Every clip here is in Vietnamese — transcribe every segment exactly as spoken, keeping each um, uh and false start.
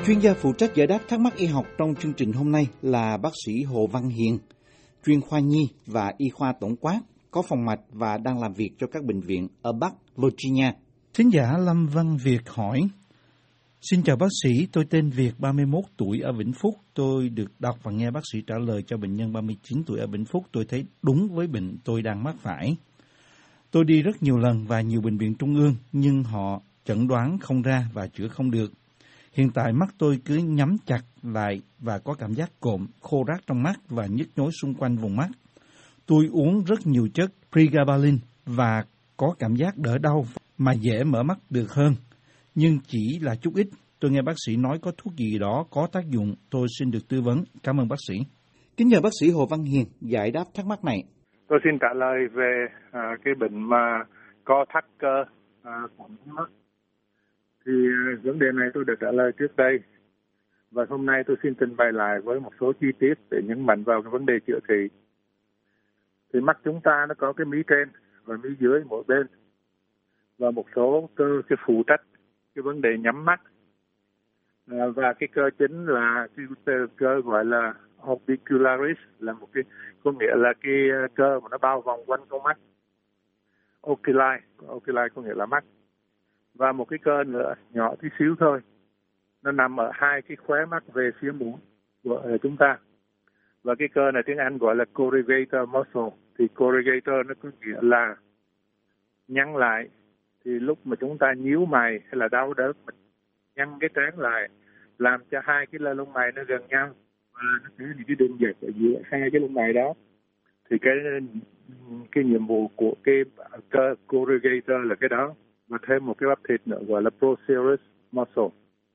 Chuyên gia phụ trách giải đáp thắc mắc y học trong chương trình hôm nay là bác sĩ Hồ Văn Hiền, chuyên khoa nhi và y khoa tổng quát, có phòng mạch và đang làm việc cho các bệnh viện ở Bắc Virginia. Thính giả Lâm Văn Việt hỏi: Xin chào bác sĩ, tôi tên Việt, ba mươi mốt tuổi ở Vĩnh Phúc. Tôi được đọc và nghe bác sĩ trả lời cho bệnh nhân ba mươi chín tuổi ở Vĩnh Phúc. Tôi thấy đúng với bệnh tôi đang mắc phải. Tôi đi rất nhiều lần và nhiều bệnh viện trung ương, nhưng họ chẩn đoán không ra và chữa không được. Hiện tại mắt tôi cứ nhắm chặt lại và có cảm giác cộm, khô rát trong mắt và nhức nhối xung quanh vùng mắt. Tôi uống rất nhiều chất pregabalin và có cảm giác đỡ đau mà dễ mở mắt được hơn, nhưng chỉ là chút ít. Tôi nghe bác sĩ nói có thuốc gì đó có tác dụng, tôi xin được tư vấn. Cảm ơn bác sĩ. Kính nhờ bác sĩ Hồ Văn Hiền giải đáp thắc mắc này. Tôi xin trả lời về à, cái bệnh mà co thắt cơ à, của mắt. Thì à, vấn đề này tôi được trả lời trước đây. Và hôm nay tôi xin trình bày lại với một số chi tiết để nhấn mạnh vào cái vấn đề chữa trị. Thì mắt chúng ta nó có cái mí trên và mí dưới mỗi bên. Và một số cơ cái phụ trách cái vấn đề nhắm mắt. À, và cái cơ chính là cái cơ gọi là orbicularis, là một cái có nghĩa là cái cơ mà nó bao vòng quanh con mắt. Oculi, oculi có nghĩa là mắt. Và một cái cơ nữa nhỏ tí xíu thôi, nó nằm ở hai cái khóe mắt về phía mũi của chúng ta. Và cái cơ này tiếng Anh gọi là corrugator muscle. Thì corrugator nó có nghĩa là nhăn lại. Thì lúc mà chúng ta nhíu mày hay là đau đớn, mình nhăn cái trán lại, làm cho hai cái lông mày nó gần nhau và nó có những cái đường dệt ở giữa hai cái lông mày đó. Thì cái cái nhiệm vụ của cái cơ corrugator là cái đó, và thêm một cái bắp thịt nữa gọi là procerus muscle.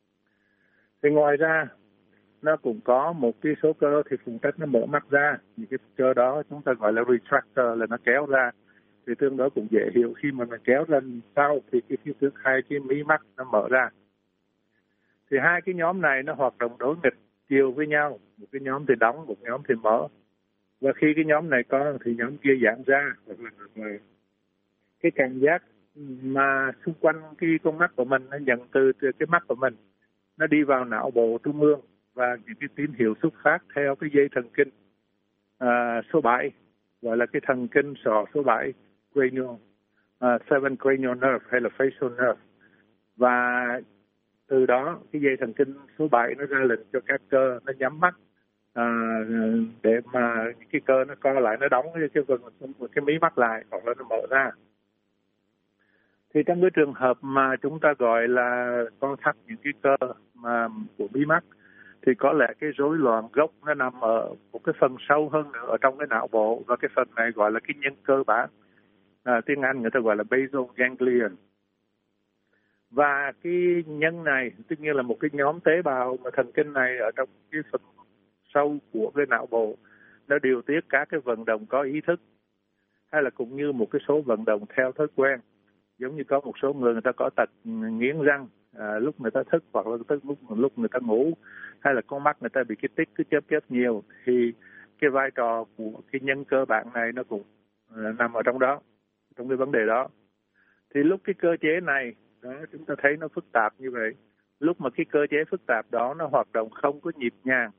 Thì ngoài ra nó cũng có một cái số cơ thì phụ trách nó mở mắt ra. Những cái cơ đó chúng ta gọi là retractor, là nó kéo ra. Thì tương đối cũng dễ hiểu, khi mà mình kéo ra sau thì cái phía trước hai cái mí mắt nó mở ra. Thì hai cái nhóm này nó hoạt động đối nghịch chiều với nhau, một cái nhóm thì đóng, một nhóm thì mở. Và khi cái nhóm này có thì nhóm kia giãn ra, hoặc là ngược lại. Cái cảm giác mà xung quanh cái con mắt của mình nó nhận từ, từ cái mắt của mình, nó đi vào não bộ trung ương, và những cái tín hiệu xuất phát theo cái dây thần kinh à, số bảy, gọi là cái thần kinh sọ số bảy, cranial, uh, seven cranial nerve hay là facial nerve. Và từ đó cái dây thần kinh số bảy nó ra lệnh cho các cơ nó nhắm mắt à, để mà cái cơ nó co lại, nó đóng cái cái, cái mí mắt lại hoặc là nó mở ra. Thì trong cái trường hợp mà chúng ta gọi là co thắt những cái cơ mà của mí mắt, thì có lẽ cái rối loạn gốc nó nằm ở một cái phần sâu hơn nữa ở trong cái não bộ, và cái phần này gọi là cái nhân cơ bản. À, tiếng Anh người ta gọi là basal ganglion. Và cái nhân này tất nhiên là một cái nhóm tế bào mà thần kinh này ở trong cái phần sâu của cái não bộ, nó điều tiết các cái vận động có ý thức, hay là cũng như một cái số vận động theo thói quen. Giống như có một số người người ta có tật nghiến răng à, lúc người ta thức, hoặc là tức lúc lúc người ta ngủ, hay là con mắt người ta bị cái tích cứ chớp chớp nhiều, thì cái vai trò của cái nhân cơ bản này nó cũng à, nằm ở trong đó, trong cái vấn đề đó. Thì lúc cái cơ chế này đó chúng ta thấy nó phức tạp như vậy, lúc mà cái cơ chế phức tạp đó nó hoạt động không có nhịp nhàng,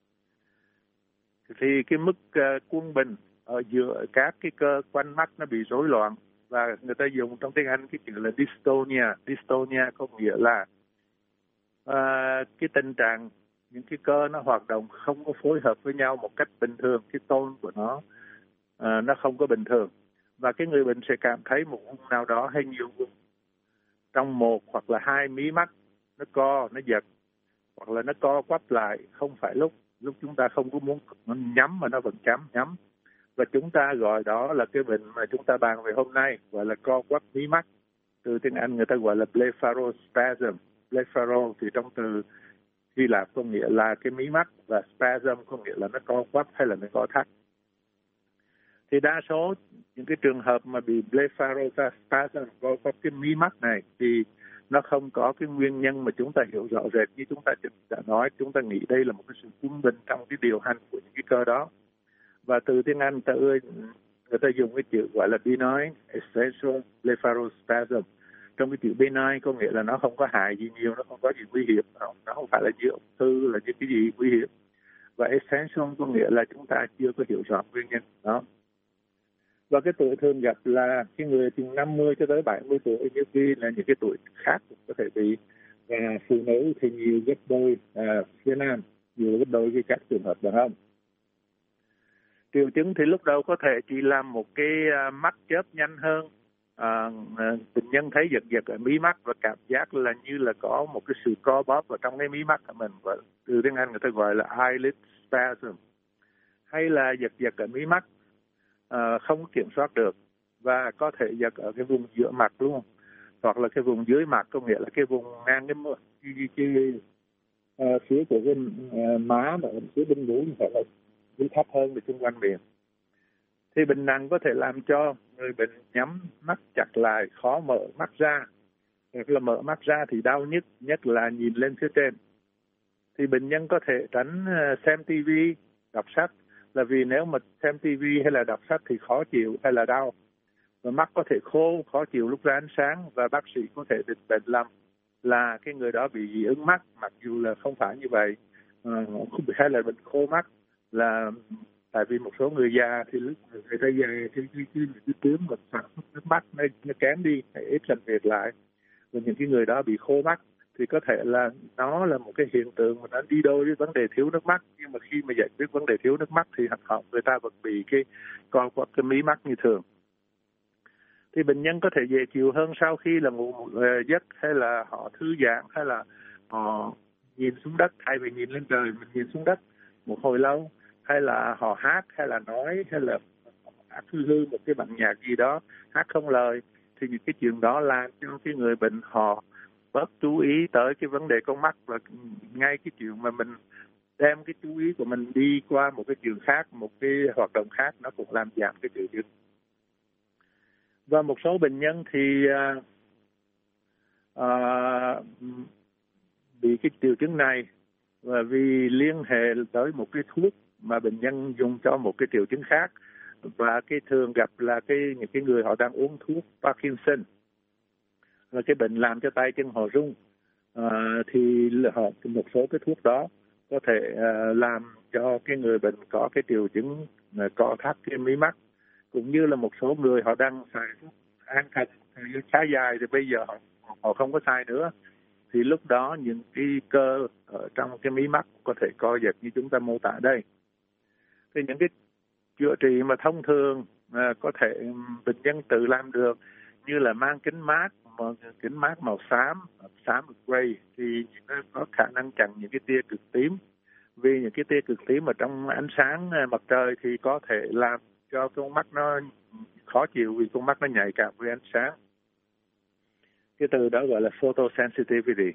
thì cái mức uh, quân bình ở giữa các cái cơ quanh mắt nó bị rối loạn, và người ta dùng trong tiếng Anh cái chữ là dystonia. Dystonia có nghĩa là uh, cái tình trạng những cái cơ nó hoạt động không có phối hợp với nhau một cách bình thường, cái tone của nó uh, nó không có bình thường, và cái người bệnh sẽ cảm thấy một vùng nào đó hay nhiều vùng trong một hoặc là hai mí mắt nó co, nó giật, hoặc là nó co quắp lại, không phải lúc lúc chúng ta không có muốn nhắm mà nó vẫn chấm nhắm. Và chúng ta gọi đó là cái bệnh mà chúng ta bàn về hôm nay, gọi là co quắp mí mắt. Từ tiếng Anh người ta gọi là blepharospasm. Blepharo thì trong từ Hy Lạp có nghĩa là cái mí mắt, và spasm có nghĩa là nó co quắp hay là nó co thắt. Thì đa số những cái trường hợp mà bị blepharospasm, co quắp cái mí mắt này, thì nó không có cái nguyên nhân mà chúng ta hiểu rõ rệt như chúng ta đã nói. Chúng ta nghĩ đây là một cái sự quân bình trong cái điều hành của những cái cơ đó. Và từ tiếng Anh ta ơi, người ta dùng cái chữ gọi là benign essential blepharospasm, trong cái chữ benign có nghĩa là nó không có hại gì nhiều, nó không có gì nguy hiểm, nó không phải là như ung thư là như cái gì nguy hiểm. Và essential có nghĩa là chúng ta chưa có hiểu rõ nguyên nhân đó. Và cái tuổi thường gặp là cái người từ năm mươi cho tới bảy mươi tuổi, như khi là những cái tuổi khác cũng có thể bị. Và phụ nữ thì nhiều gấp đôi à, phía nam, nhiều gấp đôi cái các trường hợp đàn ông. Triệu chứng thì lúc đầu có thể chỉ là một cái uh, mắt chớp nhanh hơn, à, bệnh nhân thấy giật giật ở mí mắt và cảm giác là như là có một cái sự co bóp ở trong cái mí mắt của mình, và từ tiếng Anh người ta gọi là eyelid spasm, hay là giật giật ở mí mắt à, không kiểm soát được, và có thể giật ở cái vùng giữa mặt luôn, hoặc là cái vùng dưới mặt, có nghĩa là cái vùng ngang cái cái, cái, cái uh, phía của cái uh, má và phía bên mũi, hoặc là dưới thấp hơn về xung quanh miệng. Thì bệnh nặng có thể làm cho người bệnh nhắm mắt chặt lại, khó mở mắt ra, hoặc là mở mắt ra thì đau nhức, nhất là nhìn lên phía trên. Thì bệnh nhân có thể tránh xem tivi, đọc sách, là vì nếu mà xem tivi hay là đọc sách thì khó chịu hay là đau. Và mắt có thể khô, khó chịu lúc ra ánh sáng, và bác sĩ có thể định bệnh lầm là cái người đó bị dị ứng mắt, mặc dù là không phải như vậy, à, hay là bệnh khô mắt, là tại vì một số người già thì lúc người ta già thì cái cái cái tuyến mà sản xuất nước mắt nó, nó kém đi, ít làm việc lại, và những cái người đó bị khô mắt thì có thể là nó là một cái hiện tượng mà nó đi đôi với vấn đề thiếu nước mắt. Nhưng mà khi mà giải quyết vấn đề thiếu nước mắt thì họ người ta vẫn bị cái co quắp cái mí mắt như thường. Thì bệnh nhân có thể dễ chịu hơn sau khi là ngủ một giấc, hay là họ thư giãn, hay là họ nhìn xuống đất thay vì nhìn lên trời, mình nhìn xuống đất một hồi lâu, hay là họ hát, hay là nói, hay là hát hư hư một cái bản nhạc gì đó, hát không lời. Thì những cái chuyện đó làm cho cái người bệnh họ bớt chú ý tới cái vấn đề con mắt, và ngay cái chuyện mà mình đem cái chú ý của mình đi qua một cái chuyện khác, một cái hoạt động khác, nó cũng làm giảm cái triệu chứng. Và một số bệnh nhân thì uh, uh, bị cái triệu chứng này và vì liên hệ tới một cái thuốc mà bệnh nhân dùng cho một cái triệu chứng khác, và cái thường gặp là cái những cái người họ đang uống thuốc Parkinson, là cái bệnh làm cho tay chân họ rung, à, thì họ một số cái thuốc đó có thể à, làm cho cái người bệnh có cái triệu chứng à, co thắt cái mí mắt, cũng như là một số người họ đang xài thuốc an thần khá dài thì bây giờ họ, họ không có xài nữa, thì lúc đó những cái cơ ở trong cái mí mắt có thể co giật như chúng ta mô tả đây. Thì những cái chữa trị mà thông thường à, có thể bệnh nhân tự làm được, như là mang kính mát, kính mát màu xám, xám gray, thì nó có khả năng chặn những cái tia cực tím. Vì những cái tia cực tím ở trong ánh sáng mặt trời thì có thể làm cho con mắt nó khó chịu, vì con mắt nó nhạy cảm với ánh sáng. Cái từ đó gọi là photosensitivity.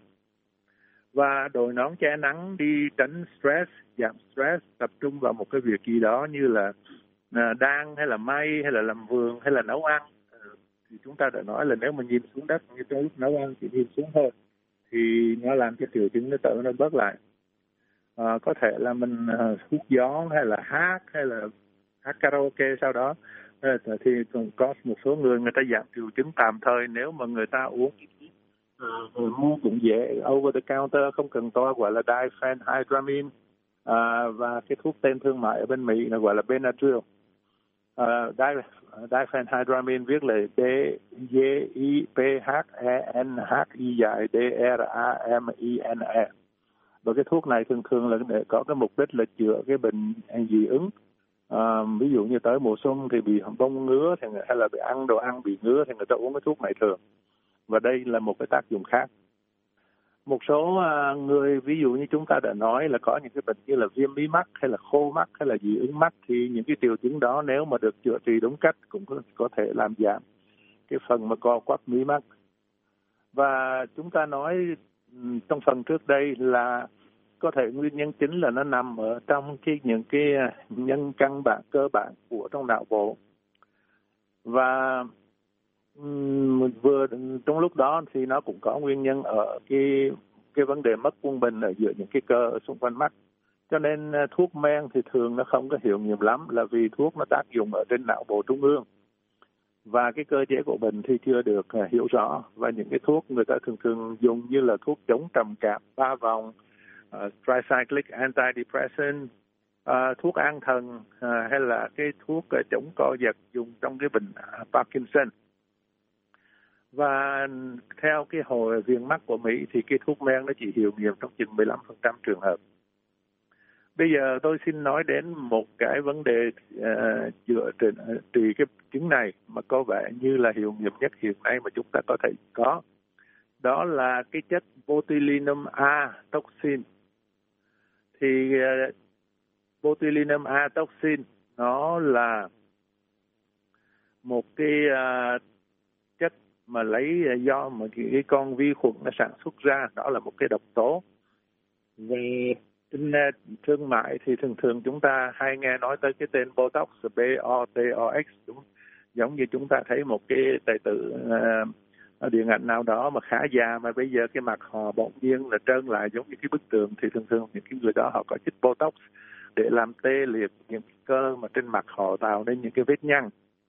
Và đội nón che nắng đi tránh stress, giảm stress, tập trung vào một cái việc gì đó như là đan hay là may hay là làm vườn hay là nấu ăn. Thì chúng ta đã nói là nếu mà nhìn xuống đất như trong lúc nấu ăn chỉ nhìn xuống thôi thì nó làm cho triệu chứng nó tự nó bớt lại. À, có thể là mình uh, hút gió hay là hát hay là hát karaoke sau đó. À, thì còn có một số người người ta giảm triệu chứng tạm thời nếu mà người ta uống à, mua cũng dễ, over the counter, không cần to, gọi là diphenhydramine, à, và cái thuốc tên thương mại ở bên Mỹ là gọi là Benadryl. Uh, diphenhydramine viết là D D I P H E N H I dài D R A M I N E. Và cái thuốc này thường thường là để có cái mục đích là chữa cái bệnh dị ứng. Uh, ví dụ như tới mùa xuân thì bị bông ngứa, thì hay là bị ăn đồ ăn bị ngứa thì người ta uống cái thuốc này thường. Và đây là một cái tác dụng khác. Một số uh, người ví dụ như chúng ta đã nói là có những cái bệnh như là viêm mí mắt hay là khô mắt hay là dị ứng mắt, thì những cái triệu chứng đó nếu mà được chữa trị đúng cách cũng có, có thể làm giảm cái phần mà co quắp mí mắt. Và chúng ta nói trong phần trước đây là có thể nguyên nhân chính là nó nằm ở trong cái những cái nhân căn bản cơ bản của trong não bộ. Và um, vừa trong lúc đó thì nó cũng có nguyên nhân ở cái cái vấn đề mất quân bình ở giữa những cái cơ ở xung quanh mắt. Cho nên thuốc men thì thường nó không có hiệu nghiệm lắm, là vì thuốc nó tác dụng ở trên não bộ trung ương. và cái cơ chế của bệnh thì chưa được uh, hiểu rõ, và những cái thuốc người ta thường thường dùng như là thuốc chống trầm cảm ba vòng, uh, tricyclic antidepressant, uh, thuốc an thần, uh, hay là cái thuốc uh, chống co giật dùng trong cái bệnh uh, Parkinson. Và theo cái hội viền mắt của Mỹ thì cái thuốc men nó chỉ hiệu nghiệm trong chừng mười lăm phần trăm trường hợp. Bây giờ tôi xin nói đến một cái vấn đề uh, dựa trên uh, trị cái chứng này mà có vẻ như là hiệu nghiệm nhất hiện nay mà chúng ta có thể có. Đó là cái chất botulinum A toxin. Thì uh, botulinum A toxin nó là một cái uh, chất mà lấy uh, do một cái con vi khuẩn nó sản xuất ra, đó là một cái độc tố. Về trên thương mại thì thường thường chúng ta hay nghe nói tới cái tên Botox, B O T O X, đúng, giống như chúng ta thấy một cái tài tử uh, điện ảnh nào đó mà khá già mà bây giờ cái mặt họ bỗng nhiên là trơn lại giống như cái bức tường, thì thường thường những cái người đó họ có chích Botox để làm tê liệt những cái cơ mà trên mặt họ, tạo nên những cái vết nhăn.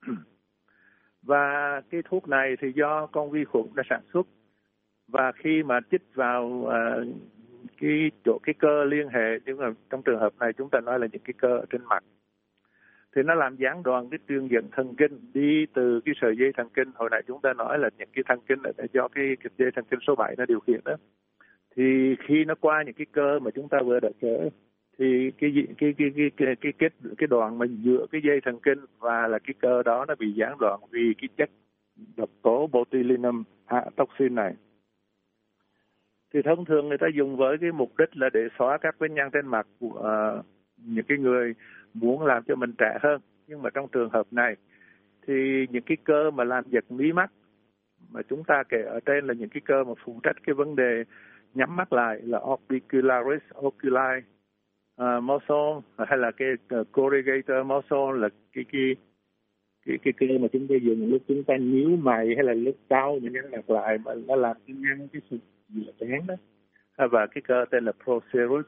Và cái thuốc này thì do con vi khuẩn đã sản xuất, và khi mà chích vào uh, cái chỗ cái cơ liên hệ, nhưng mà trong trường hợp này chúng ta nói là những cái cơ ở trên mặt, thì nó làm gián đoạn cái truyền dẫn thần kinh đi từ cái sợi dây thần kinh. Hồi nãy chúng ta nói là những cái thần kinh là do cái, cái dây thần kinh số bảy nó điều khiển đó. Thì khi nó qua những cái cơ mà chúng ta vừa đã kể, thì cái cái cái cái cái cái cái, cái đoạn mà giữa cái dây thần kinh và là cái cơ đó nó bị gián đoạn vì cái chất độc tố botulinum toxin này. Thì thông thường người ta dùng với cái mục đích là để xóa các vết nhăn trên mặt của uh, những cái người muốn làm cho mình trẻ hơn. Nhưng mà trong trường hợp này thì những cái cơ mà làm giật mí mắt mà chúng ta kể ở trên là những cái cơ mà phụ trách cái vấn đề nhắm mắt lại là orbicularis oculi uh, muscle, hay là cái uh, corrugator muscle, là cái cái cái cái cơ mà chúng ta dùng lúc chúng ta nhíu mày hay là lúc đau những nhăn mặt lại mà nó làm cái nhăn cái sự dựa chán đó, và cái cơ tên là procerus.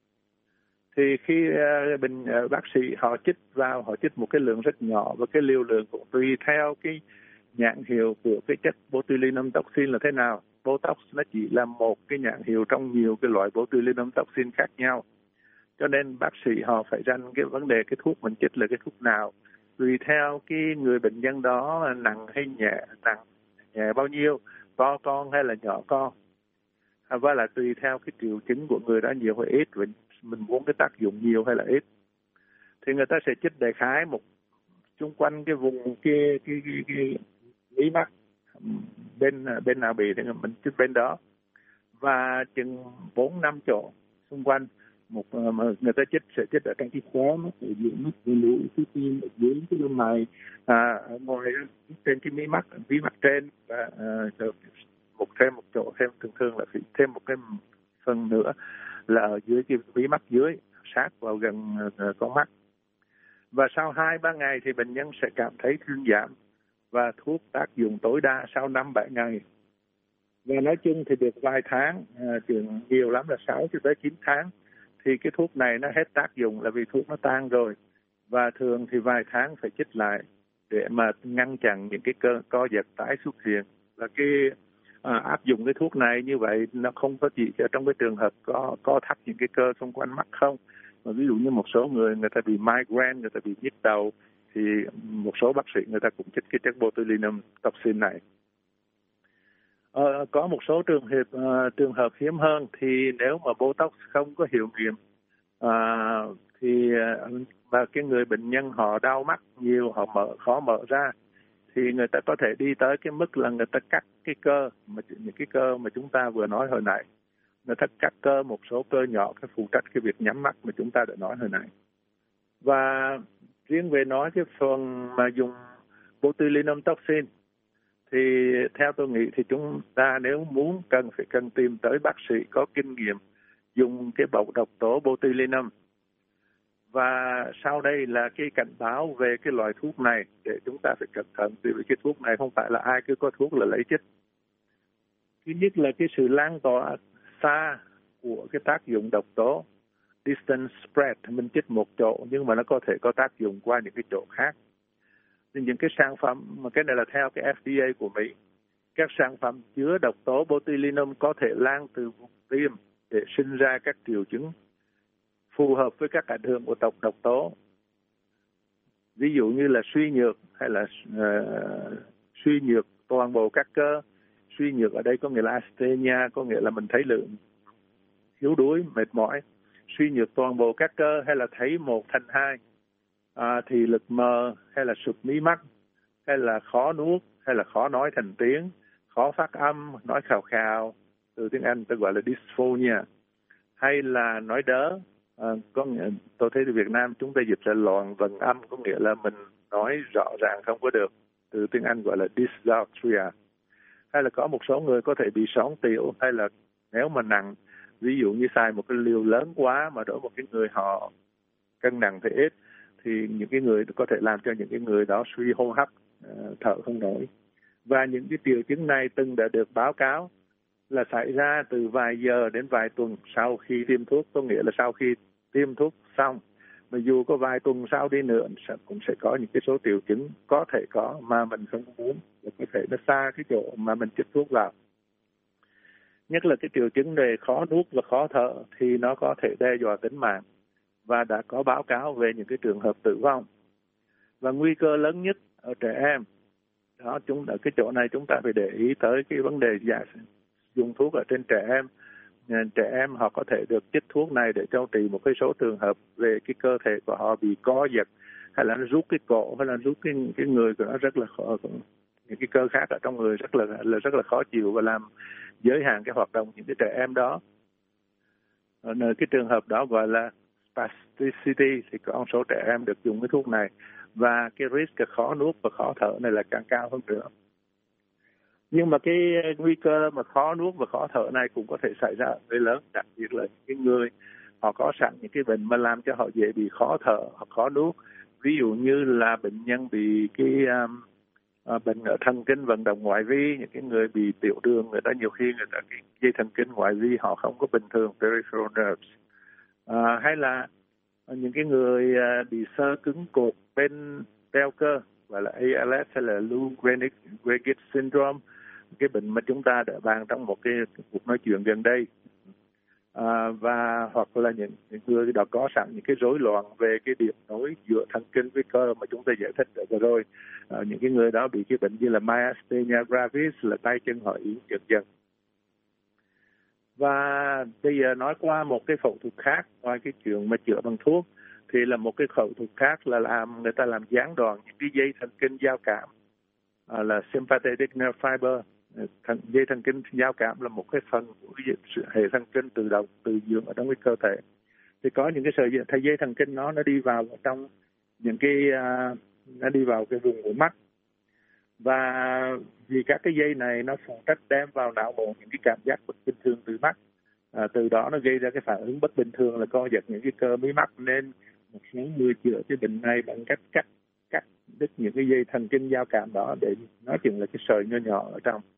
Thì khi uh, bình uh, bác sĩ họ chích vào, họ chích một cái lượng rất nhỏ, và cái liều lượng cũng tùy theo cái nhãn hiệu của cái chất botulinum toxin là thế nào. Botox nó chỉ là một cái nhãn hiệu trong nhiều cái loại botulinum toxin khác nhau, cho nên bác sĩ họ phải ranh cái vấn đề cái thuốc mình chích là cái thuốc nào, tùy theo cái người bệnh nhân đó nặng hay nhẹ, nặng nhẹ bao nhiêu, to con hay là nhỏ con, và là tùy theo cái triệu chứng của người đó nhiều hay ít, mình muốn cái tác dụng nhiều hay là ít, thì người ta sẽ chích đại khái một xung quanh cái vùng cái cái cái, cái mí mắt, bên bên nào bị thì mình chích bên đó, và chừng bốn năm chỗ xung quanh. Một mà người ta chích sẽ chích ở trong cái khóe mắt, ở dưới mắt, ở lưỡi, cái tim, ở dưới cái lông mày, à, ở ngoài trên cái mí mắt, mí mắt trên, và à, một thêm một chỗ thêm, thường thường là phải thêm một cái phần nữa là ở dưới cái mí mắt dưới, sát vào gần uh, con mắt. Và sau hai ba ngày thì bệnh nhân sẽ cảm thấy thuyên giảm, và thuốc tác dụng tối đa sau năm bảy ngày. Và nói chung thì được vài tháng, uh, chừng nhiều lắm là sáu cho tới chín tháng, thì cái thuốc này nó hết tác dụng, là vì thuốc nó tan rồi, và thường thì vài tháng phải chích lại để mà ngăn chặn những cái cơ co giật tái xuất hiện. Và cái à, áp dụng cái thuốc này như vậy nó không có chỉ ở trong cái trường hợp có co thắt những cái cơ xung quanh mắt không, mà ví dụ như một số người người ta bị migraine, người ta bị nhức đầu, thì một số bác sĩ người ta cũng chích cái chất botulinum toxin này. Ờ, có một số trường hợp uh, trường hợp hiếm hơn, thì nếu mà Botox không có hiệu nghiệm uh, thì uh, và cái người bệnh nhân họ đau mắt nhiều, họ mở khó mở ra, thì người ta có thể đi tới cái mức là người ta cắt cái cơ, mà những cái cơ mà chúng ta vừa nói hồi nãy, người ta cắt cơ một số cơ nhỏ cái phụ trách cái việc nhắm mắt mà chúng ta đã nói hồi nãy. Và riêng về nói cái phần mà dùng botulinum toxin, thì theo tôi nghĩ thì chúng ta nếu muốn cần phải cần tìm tới bác sĩ có kinh nghiệm dùng cái bọc độc tố botulinum. Và sau đây là cái cảnh báo về cái loại thuốc này để chúng ta phải cẩn thận, vì cái thuốc này không phải là ai cứ có thuốc là lấy chích. Thứ nhất là cái sự lan tỏa xa của cái tác dụng độc tố, distance spread, mình chích một chỗ nhưng mà nó có thể có tác dụng qua những cái chỗ khác. thì những cái sản phẩm, mà cái này là theo cái F D A của Mỹ, các sản phẩm chứa độc tố botulinum có thể lan từ vùng tiêm để sinh ra các triệu chứng phù hợp với các ảnh hưởng của độc độc tố. Ví dụ như là suy nhược hay là uh, suy nhược toàn bộ các cơ. Suy nhược ở đây có nghĩa là asthenia, có nghĩa là mình thấy lượng yếu đuối, mệt mỏi. Suy nhược toàn bộ các cơ hay là thấy một thành hai, à, thì lực mờ hay là sụp mí mắt, hay là khó nuốt, hay là khó nói thành tiếng, khó phát âm, nói khào khào, từ tiếng Anh ta gọi là dysphonia, hay là nói đớ. À, có nghĩa, tôi thấy ở Việt Nam chúng ta dịch là loạn vần âm, có nghĩa là mình nói rõ ràng không có được, từ tiếng Anh gọi là dysarthria. Hay là có một số người có thể bị sõn tiểu, hay là nếu mà nặng, ví dụ như xài một cái liều lớn quá mà đối một cái người họ cân nặng thì ít, thì những cái người có thể làm cho những cái người đó suy hô hấp, thở không nổi. Và những cái triệu chứng này từng đã được báo cáo là xảy ra từ vài giờ đến vài tuần sau khi tiêm thuốc, có nghĩa là sau khi tiêm thuốc xong. Mà dù có vài tuần sau đi nữa cũng sẽ có những cái số triệu chứng có thể có mà mình không muốn, và có thể nó xa cái chỗ mà mình chích thuốc vào. Nhất là cái triệu chứng về khó nuốt và khó thở thì nó có thể đe dọa tính mạng, và đã có báo cáo về những cái trường hợp tử vong. Và nguy cơ lớn nhất ở trẻ em, đó chúng ở cái chỗ này chúng ta phải để ý tới cái vấn đề giả dùng thuốc ở trên trẻ em. Trẻ em họ có thể được chích thuốc này để điều trị một cái số trường hợp về cái cơ thể của họ bị co giật, hay là nó rút cái cổ, hay là rút cái cái người của nó rất là khó, những cái cơ khác ở trong người rất là là rất là khó chịu và làm giới hạn cái hoạt động những cái trẻ em đó. Ở nơi cái trường hợp đó gọi là spasticity thì con số trẻ em được dùng cái thuốc này, và cái risk khó nuốt và khó thở này là càng cao hơn nữa. Nhưng mà cái nguy cơ mà khó nuốt và khó thở này cũng có thể xảy ra ở người lớn, đặc biệt là những cái người họ có sẵn những cái bệnh mà làm cho họ dễ bị khó thở hoặc khó nuốt. Ví dụ như là bệnh nhân bị cái um, uh, bệnh ở thần kinh vận động ngoại vi, những cái người bị tiểu đường, người ta nhiều khi người ta cái dây thần kinh ngoại vi họ không có bình thường, peripheral nerves. Uh, hay là những cái người uh, bị xơ cứng cột bên đeo cơ, gọi là A L S hay là Lou Gehrig syndrome, cái bệnh mà chúng ta đã bàn trong một cái cuộc nói chuyện gần đây. À, và hoặc là những, những người đã có sẵn những cái rối loạn về cái điểm nối giữa thần kinh với cơ mà chúng ta giải thích được rồi. À, những cái người đó bị cái bệnh như là myasthenia gravis, là tay chân họ yếu dần dần. Và bây giờ nói qua một cái phẫu thuật khác, ngoài cái chuyện mà chữa bằng thuốc, thì là một cái phẫu thuật khác là làm người ta làm gián đoạn những cái dây thần kinh giao cảm, à, là sympathetic nerve fiber. Thần, dây thần kinh giao cảm là một cái phần của cái hệ thần kinh tự động tự dưỡng ở trong cái cơ thể. Thì có những cái sợi dây thần kinh nó nó đi vào trong những cái uh, nó đi vào cái vùng của mắt, và vì các cái dây này nó phụ trách đem vào não bộ những cái cảm giác bất bình thường từ mắt, à, từ đó nó gây ra cái phản ứng bất bình thường là co giật những cái cơ mí mắt. Nên một số người chữa cái bệnh này bằng cách cắt cắt đứt những cái dây thần kinh giao cảm đó để nói chừng là cái sợi nhỏ nhỏ ở trong.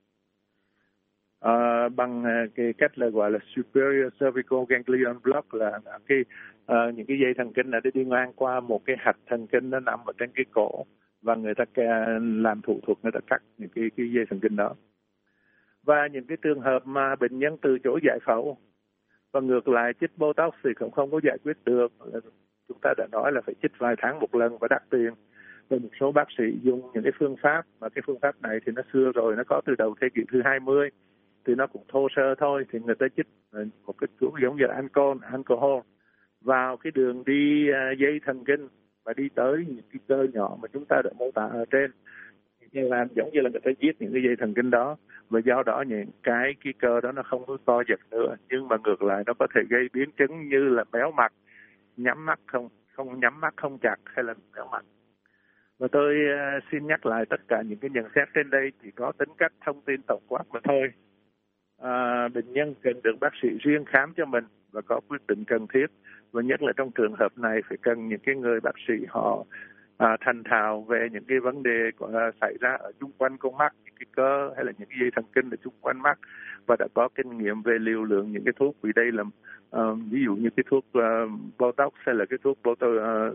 À, bằng cái cách là gọi là superior cervical ganglion block, là cái uh, những cái dây thần kinh này để đi ngang qua một cái hạch thần kinh nó nằm ở trên cái cổ, và người ta làm thủ thuật, người ta cắt những cái, cái dây thần kinh đó. Và những cái trường hợp mà bệnh nhân từ chối giải phẫu và ngược lại chích Botox thì cũng không có giải quyết được. Chúng ta đã nói là phải chích vài tháng một lần và đắt tiền. Và một số bác sĩ dùng những cái phương pháp, mà cái phương pháp này thì nó xưa rồi, nó có từ đầu thế kỷ thứ hai mươi, thì nó cũng thô sơ thôi. Thì người ta chích một cái thuốc giống như là alcohol, alcohol vào cái đường đi uh, dây thần kinh và đi tới những cái cơ nhỏ mà chúng ta đã mô tả ở trên, như là giống như là người ta giết những cái dây thần kinh đó, và do đó những cái cái cơ đó nó không có co giật nữa. Nhưng mà ngược lại nó có thể gây biến chứng như là méo mặt, nhắm mắt không không nhắm mắt không chặt, hay là méo mặt. Và tôi uh, xin nhắc lại tất cả những cái nhận xét trên đây chỉ có tính cách thông tin tổng quát mà thôi. À, bệnh nhân cần được bác sĩ riêng khám cho mình và có quyết định cần thiết, và nhất là trong trường hợp này phải cần những cái người bác sĩ họ à, thành thạo về những cái vấn đề của, à, xảy ra ở chung quanh con mắt, những cái cơ hay là những cái dây thần kinh ở chung quanh mắt, và đã có kinh nghiệm về liều lượng những cái thuốc. Vì đây là uh, ví dụ như cái thuốc uh, Botox hay là cái thuốc Botox, uh,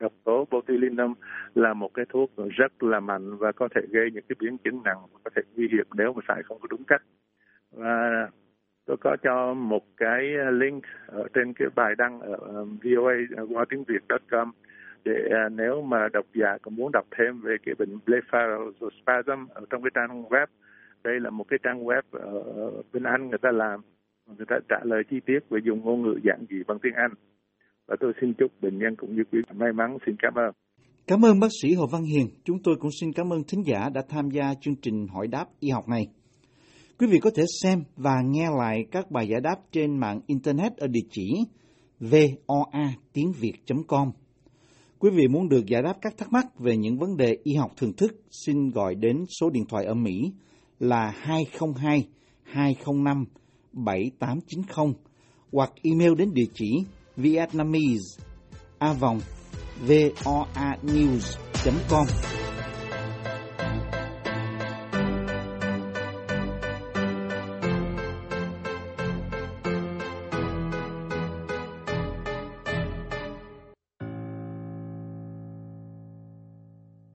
độc tố botulinum là một cái thuốc rất là mạnh và có thể gây những cái biến chứng nặng, có thể nguy hiểm nếu mà xài không có đúng cách. Và tôi có cho một cái link ở trên cái bài đăng ở voa qua tiếng việt chấm com để nếu mà độc giả có muốn đọc thêm về cái bệnh blepharospasm ở trong cái trang web. Đây là một cái trang web ở bên Anh người ta làm, người ta trả lời chi tiết và dùng ngôn ngữ giản dị bằng tiếng Anh. Và tôi xin chúc bệnh nhân cũng như quý vị may mắn. Xin cảm ơn. Cảm ơn bác sĩ Hồ Văn Hiền. Chúng tôi cũng xin cảm ơn thính giả đã tham gia chương trình hỏi đáp y học này. Quý vị có thể xem và nghe lại các bài giải đáp trên mạng Internet ở địa chỉ voa tiếng việt chấm com. Quý vị muốn được giải đáp các thắc mắc về những vấn đề y học thường thức, xin gọi đến số điện thoại ở Mỹ là hai không hai hai không năm bảy tám chín không hoặc email đến địa chỉ vietnamese a vòng voanews chấm com.